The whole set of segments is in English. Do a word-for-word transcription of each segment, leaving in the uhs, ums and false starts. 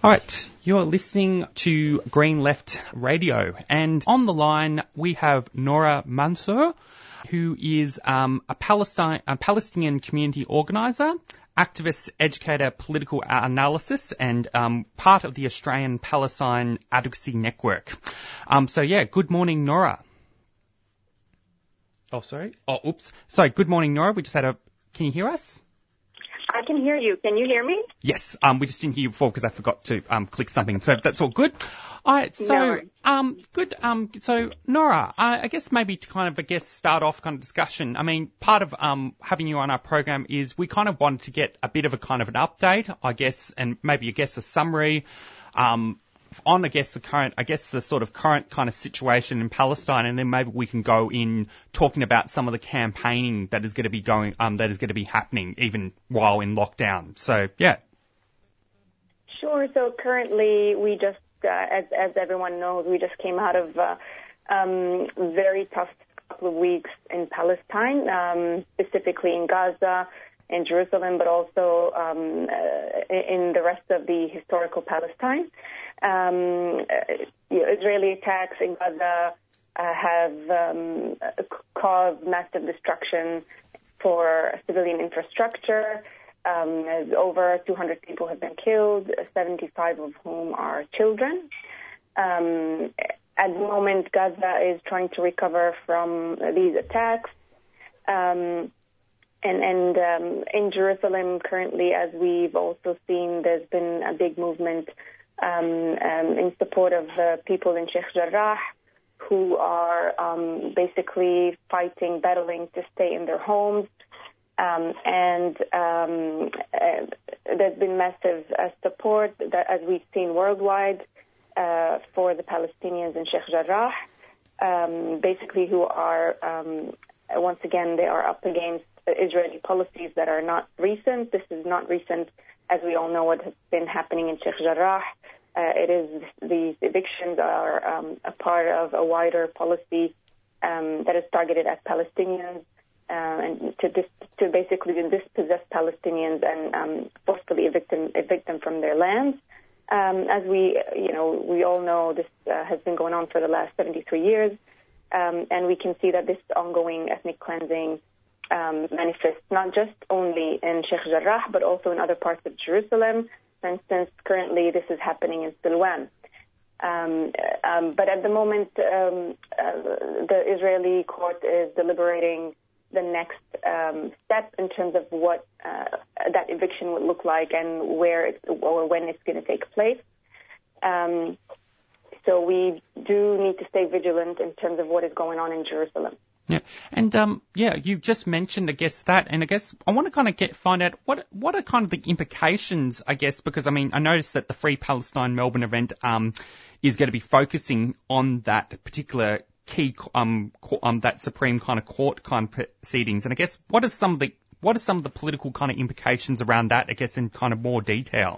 All right, you're listening to Green Left Radio, and on the line we have Noura Mansour, who is um, a, Palestine, a Palestinian community organiser, activist, educator, political analysis, and um, part of the Australian Palestine Advocacy Network. Um, so yeah, good morning, Noura. Oh, sorry. Oh, oops. Sorry, good morning, Noura. We just had a... Can you hear us? I can hear you. Can you hear me? Yes. Um, we just didn't hear you before because I forgot to um, click something. So that's all good. All right. So, no. um, good. Um, so Noura, I, I guess maybe to kind of, I guess, start off kind of discussion. I mean, part of um having you on our program is we kind of wanted to get a bit of a kind of an update, I guess, and maybe, I guess, a summary, um, on, I guess, the current, I guess, the sort of current kind of situation in Palestine, and then maybe we can go in talking about some of the campaigning that is going to be going, um, that is going to be happening even while in lockdown. So, yeah. Sure. So currently, we just, uh, as as everyone knows, we just came out of uh, um, very tough couple of weeks in Palestine, um, specifically in Gaza, in Jerusalem, but also um, uh, in the rest of the historical Palestine. Um, uh, Israeli attacks in Gaza uh, have um, caused massive destruction for civilian infrastructure. Um, over two hundred people have been killed, seventy-five of whom are children. Um, at the moment, Gaza is trying to recover from these attacks. Um, and and um, in Jerusalem currently, as we've also seen, there's been a big movement Um, um, in support of the people in Sheikh Jarrah who are um, basically fighting, battling to stay in their homes. Um, and um, uh, there's been massive uh, support, that, as we've seen worldwide, uh, for the Palestinians in Sheikh Jarrah, um, basically who are, um, once again, they are up against Israeli policies that are not recent. This is not recent, as we all know what has been happening in Sheikh Jarrah. Uh, it is these evictions are um, a part of a wider policy um, that is targeted at Palestinians uh, and to dis- to basically dispossess Palestinians and um, forcefully evict them, evict them from their lands. Um, as we, you know, we all know this uh, has been going on for the last seventy-three years, um, and we can see that this ongoing ethnic cleansing um, manifests not just only in Sheikh Jarrah but also in other parts of Jerusalem. For instance, currently this is happening in Silwan. Um, um, but at the moment, um, uh, the Israeli court is deliberating the next um, step in terms of what uh, that eviction would look like and where it's, or when it's going to take place. Um, so we do need to stay vigilant in terms of what is going on in Jerusalem. Yeah, and um, yeah, you just mentioned, I guess, that, and I guess I want to kind of get find out what what are kind of the implications, I guess, because I mean, I noticed that the Free Palestine Melbourne event um is going to be focusing on that particular key um um that Supreme kind of court kind of proceedings, and I guess what are some of the what are some of the political kind of implications around that, I guess, in kind of more detail.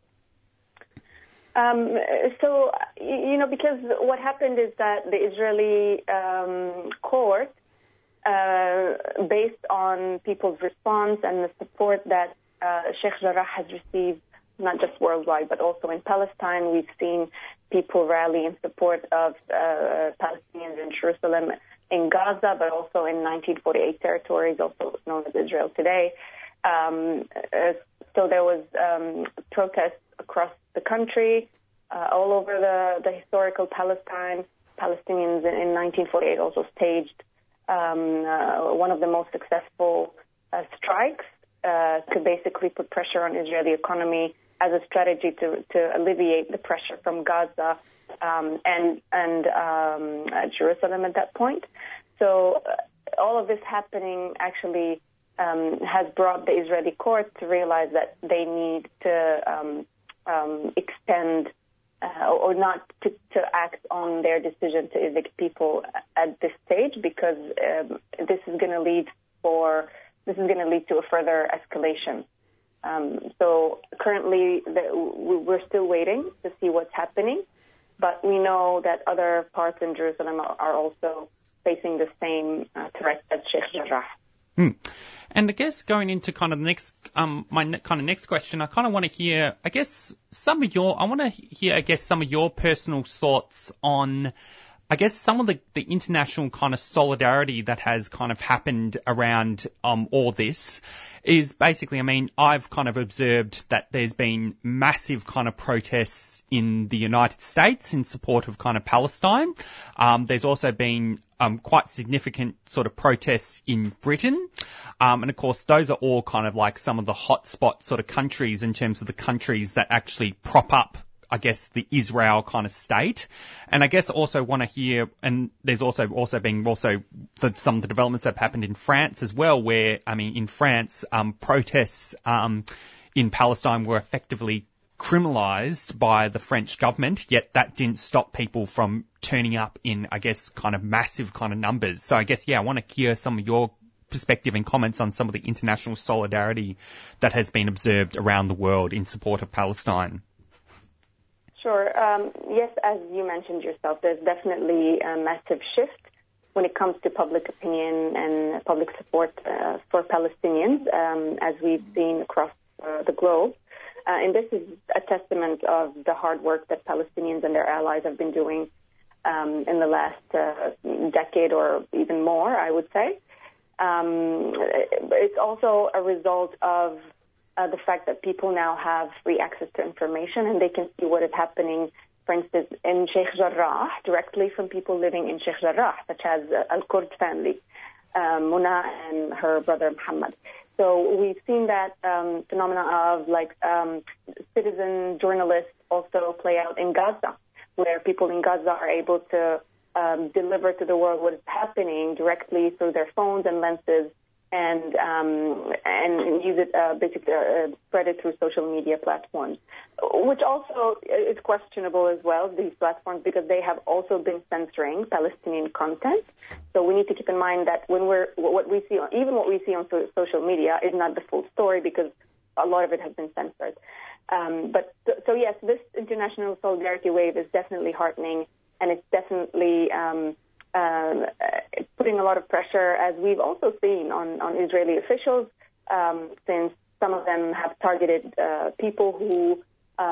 Um, so, you know, because what happened is that the Israeli um, court, uh, based on people's response and the support that uh, Sheikh Jarrah has received, not just worldwide, but also in Palestine, we've seen people rally in support of uh, Palestinians in Jerusalem, in Gaza, but also in nineteen forty-eight territories, also known as Israel today. Um, uh, so there was um, protests across the country, uh, all over the, the historical Palestine. Palestinians in, in nineteen forty-eight also staged um, uh, one of the most successful uh, strikes uh, to basically put pressure on Israeli economy as a strategy to, to alleviate the pressure from Gaza um, and and um, uh, Jerusalem at that point. So uh, all of this happening actually um, has brought the Israeli court to realize that they need to um, um, extend uh, or not to, to act on their decision to evict people at this stage, because um, this is going to lead for this is going to lead to a further escalation. Um, so currently, the, we're still waiting to see what's happening, but we know that other parts in Jerusalem are, are also facing the same uh, threat as Sheikh Jarrah. Hmm. And I guess going into kind of the next, um, my ne- kind of next question, I kind of want to hear, I guess, some of your, I want to hear, I guess, some of your personal thoughts on, I guess, some of the, the international kind of solidarity that has kind of happened around um, all this is basically, I mean, I've kind of observed that there's been massive kind of protests in the United States in support of kind of Palestine. Um, there's also been um, quite significant sort of protests in Britain. Um, and of course, those are all kind of like some of the hotspot sort of countries in terms of the countries that actually prop up, I guess, the Israel kind of state. And I guess also want to hear, and there's also also been also the, some of the developments that have happened in France as well, where, I mean, in France, um, protests um, in Palestine were effectively criminalised by the French government, yet that didn't stop people from turning up in, I guess, kind of massive kind of numbers. So I guess, yeah, I want to hear some of your perspective and comments on some of the international solidarity that has been observed around the world in support of Palestine. Sure. Um, yes, as you mentioned yourself, there's definitely a massive shift when it comes to public opinion and public support uh, for Palestinians, um, as we've seen across uh, the globe. Uh, and this is a testament of the hard work that Palestinians and their allies have been doing um, in the last uh, decade or even more, I would say. Um, it's also a result of uh, the fact that people now have free access to information and they can see what is happening, for instance, in Sheikh Jarrah, directly from people living in Sheikh Jarrah, such as uh, Al-Kurd family, um, Muna and her brother Muhammad. So we've seen that um, phenomena of like um, citizen journalists also play out in Gaza, where people in Gaza are able to um, deliver to the world what is happening directly through their phones and lenses, and um, and use it uh, basically uh, spread it through social media platforms, which also is questionable as well, these platforms, because they have also been censoring Palestinian content. So we need to keep in mind that when we're what we see, on, even what we see on so, social media, is not the full story because a lot of it has been censored. Um, but so, so yes, this international solidarity wave is definitely heartening, and it's definitely um, um, putting a lot of pressure, as we've also seen on, on Israeli officials, um, since some of them have targeted uh, people who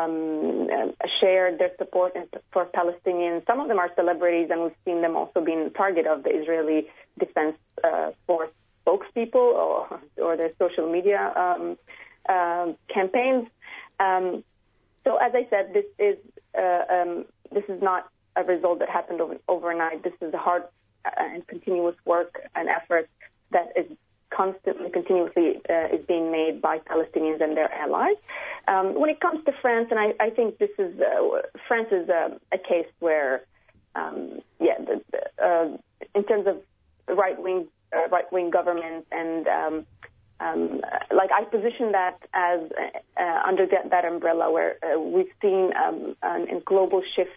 um, uh, shared their support for Palestinians. Some of them are celebrities, and we've seen them also being the target of the Israeli Defense uh, Force spokespeople or, or their social media um, uh, campaigns. Um, so, as I said, this is uh, um, this is not a result that happened over, overnight. This is a hard and continuous work and effort that is constantly, continuously uh, is being made by Palestinians and their allies. Um, when it comes to France, and I, I think this is uh, France is a, a case where, um, yeah, the, the, uh, in terms of right-wing uh, right-wing government and um, um, like I position that as uh, under that, that umbrella where uh, we've seen um, an, a global shift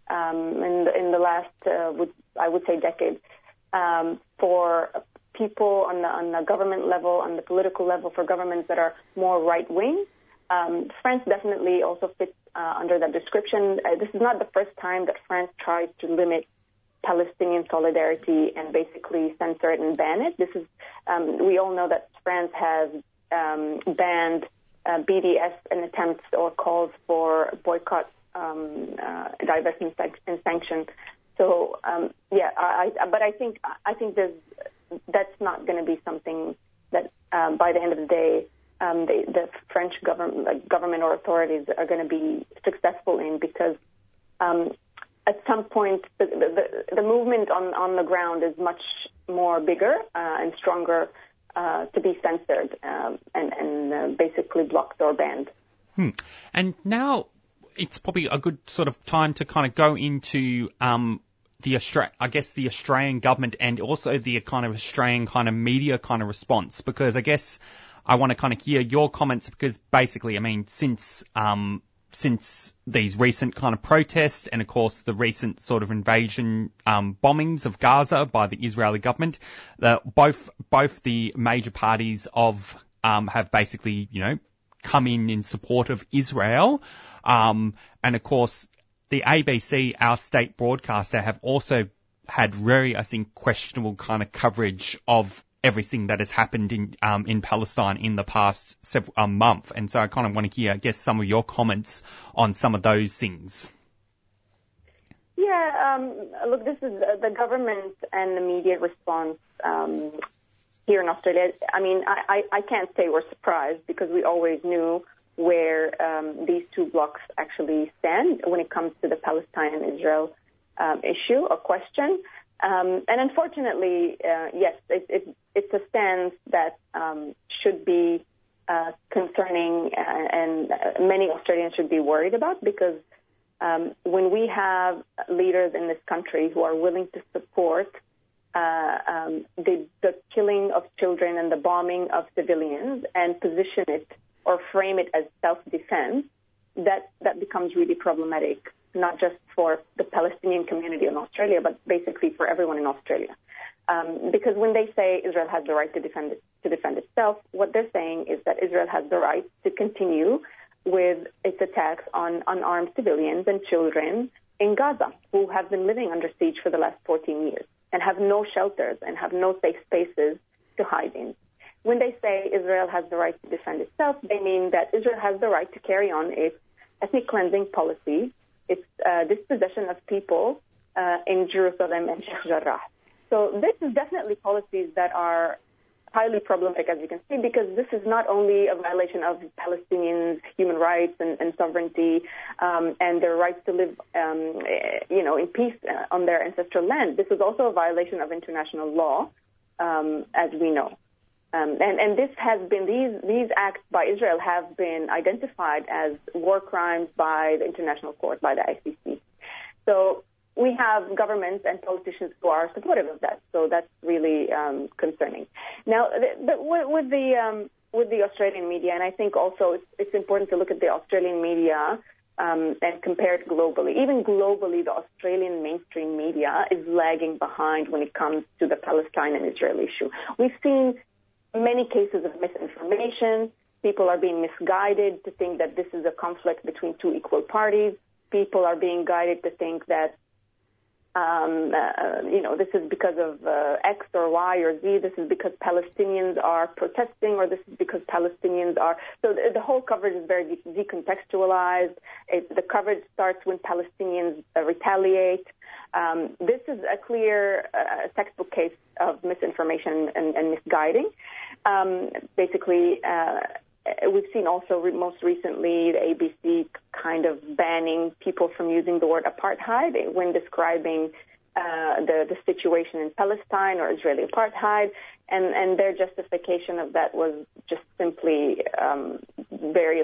um, in the, in the last, uh, would, I would say, decade um, for people on the, on the government level, on the political level, for governments that are more right-wing. Um, France definitely also fits uh, under that description. Uh, this is not the first time that France tries to limit Palestinian solidarity and basically censor it and ban it. This is, um, we all know that France has um, banned uh, B D S in attempts or calls for boycott, um, uh, divestment and sanction. So um, yeah, I, I, but I think I think there's that's not going to be something that um, by the end of the day um, the, the French government, like government or authorities are going to be successful in, because um, at some point the, the, the movement on, on the ground is much more bigger uh, and stronger uh, to be censored um, and, and uh, basically blocked or banned. Hmm. And now it's probably a good sort of time to kind of go into um, the Austra- I guess the Australian government and also the kind of Australian kind of media kind of response, because I guess I want to kind of hear your comments, because basically, I mean, since um, since these recent kind of protests and, of course, the recent sort of invasion um, bombings of Gaza by the Israeli government, uh, both both the major parties of um, have basically, you know, come in in support of Israel, um, and of course, the A B C, our state broadcaster, have also had very, I think, questionable kind of coverage of everything that has happened in um, in Palestine in the past several um, month. And so I kind of want to hear, I guess, some of your comments on some of those things. Yeah, um, look, this is uh, the government and the media response um, here in Australia. I mean, I, I, I can't say we're surprised because we always knew where um, these two blocs actually stand when it comes to the Palestine and Israel um, issue or question. Um, and unfortunately, uh, yes, it, it, it's a stance that um, should be uh, concerning uh, and uh, many Australians should be worried about because um, when we have leaders in this country who are willing to support uh, um, the, the killing of children and the bombing of civilians and position it or frame it as self-defense, that, that becomes really problematic, not just for the Palestinian community in Australia, but basically for everyone in Australia. Um, because when they say Israel has the right to defend it, to defend itself, what they're saying is that Israel has the right to continue with its attacks on unarmed civilians and children in Gaza, who have been living under siege for the last fourteen years and have no shelters and have no safe spaces to hide in. When they say Israel has the right to defend itself, they mean that Israel has the right to carry on its ethnic cleansing policy, its uh, dispossession of people uh, in Jerusalem and Sheikh Jarrah. So this is definitely policies that are highly problematic, as you can see, because this is not only a violation of Palestinians' human rights and, and sovereignty um, and their rights to live, um, you know, in peace on their ancestral land. This is also a violation of international law, um, as we know. Um, and, and this has been, these, these acts by Israel have been identified as war crimes by the International Court, by the I C C. So we have governments and politicians who are supportive of that. So that's really um, concerning. Now, the, the, with the um, with the Australian media, and I think also it's, it's important to look at the Australian media um, and compare it globally. Even globally, the Australian mainstream media is lagging behind when it comes to the Palestine and Israel issue. We've seen many cases of misinformation. People are being misguided to think that this is a conflict between two equal parties. People are being guided to think that, um, uh, you know, this is because of uh, X or Y or Z. This is because Palestinians are protesting, or this is because Palestinians are. So the, the whole coverage is very de- decontextualized. It, the coverage starts when Palestinians uh, retaliate. Um, this is a clear uh, textbook case of misinformation and, and misguiding. Um, basically, uh, we've seen also re- most recently the A B C kind of banning people from using the word apartheid when describing uh, the, the situation in Palestine or Israeli apartheid, and, and their justification of that was just simply um, very,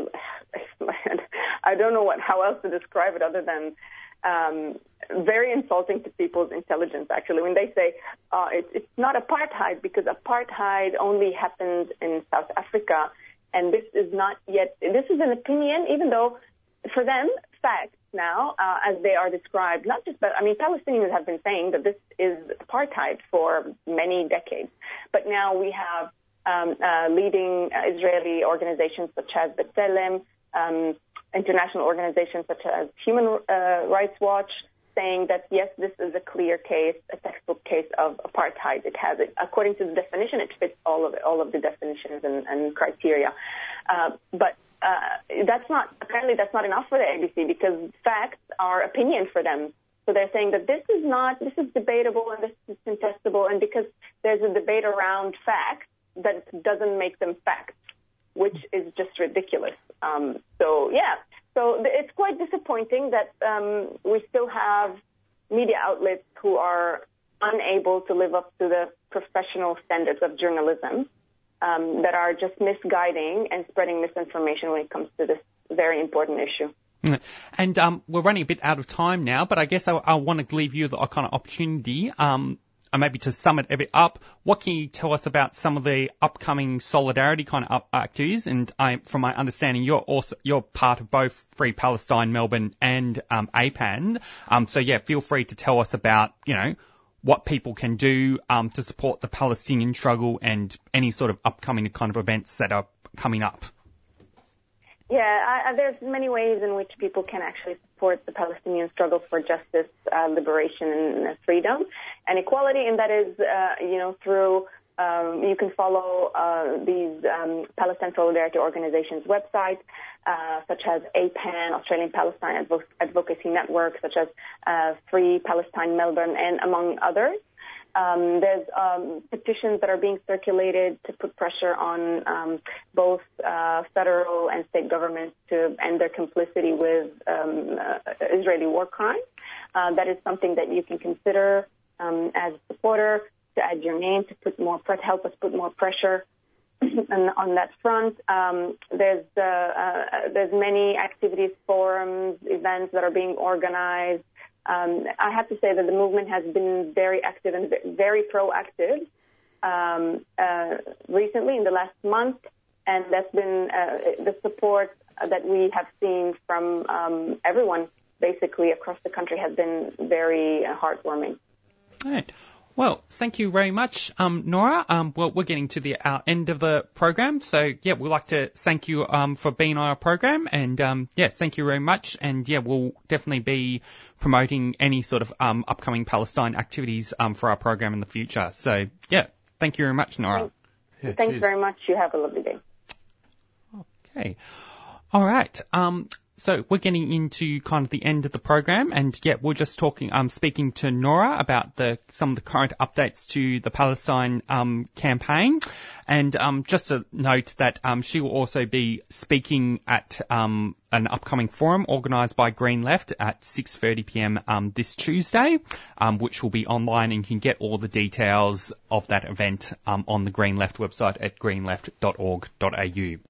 I don't know what how else to describe it other than Um, very insulting to people's intelligence, actually, when they say uh, it, it's not apartheid because apartheid only happened in South Africa, and this is not yet, this is an opinion, even though for them, facts now, uh, as they are described, not just, but I mean, Palestinians have been saying that this is apartheid for many decades, but now we have um, uh, leading Israeli organizations such as B'Tselem, um, international organizations such as Human uh, Rights Watch, saying that, yes, this is a clear case, a textbook case of apartheid. It has it. According to the definition, it fits all of all of the definitions and, and criteria. Uh, but uh, that's not, apparently that's not enough for the A B C because facts are opinion for them. So they're saying that this is not, this is debatable and this is contestable, and because there's a debate around facts, that doesn't make them facts, which is just ridiculous. Um, so, yeah, so th- it's quite disappointing that um, we still have media outlets who are unable to live up to the professional standards of journalism um, that are just misguiding and spreading misinformation when it comes to this very important issue. And um, we're running a bit out of time now, but I guess I, I want to leave you the kind of opportunity um, and maybe to sum it a bit up, what can you tell us about some of the upcoming solidarity kind of activities? And I, from my understanding, you're also you're part of both Free Palestine Melbourne and um, A P A N. Um, so yeah, feel free to tell us about you know what people can do um, to support the Palestinian struggle and any sort of upcoming kind of events that are coming up. Yeah, I, there's many ways in which people can actually support the Palestinian struggle for justice, uh, liberation, and freedom and equality, and that is, uh, you know, through Um, you can follow uh, these um, Palestine Solidarity Organizations websites, uh, such as A P A N, Australian Palestine Advo- Advocacy Network, such as uh, Free Palestine Melbourne, and among others. Um, there's um, petitions that are being circulated to put pressure on um, both uh, federal and state governments to end their complicity with um, uh, Israeli war crimes. Uh, that is something that you can consider um, as a supporter, to add your name, to put more pre- help us put more pressure on, on that front. Um, there's uh, uh, there's many activities, forums, events that are being organized. Um, I have to say that the movement has been very active and very proactive um, uh, recently in the last month, and that's been uh, the support that we have seen from um, everyone basically across the country has been very uh, heartwarming. All right. Well, thank you very much, um, Nora. Um, well, we're getting to the uh, end of the program, so yeah, we'd like to thank you um, for being on our program, and um, yeah, thank you very much. And yeah, we'll definitely be promoting any sort of um, upcoming Palestine activities um, for our program in the future. So yeah, thank you very much, Nora. Yeah, Thanks cheers. very much. You have a lovely day. Okay. All right. Um, So we're getting into kind of the end of the program, and yeah, we're just talking, um, speaking to Nora about the some of the current updates to the Palestine um, campaign, and um, just a note that um, she will also be speaking at um, an upcoming forum organised by Green Left at six thirty p.m. Um, this Tuesday, um, which will be online, and you can get all the details of that event um, on the Green Left website at green left dot org dot a u.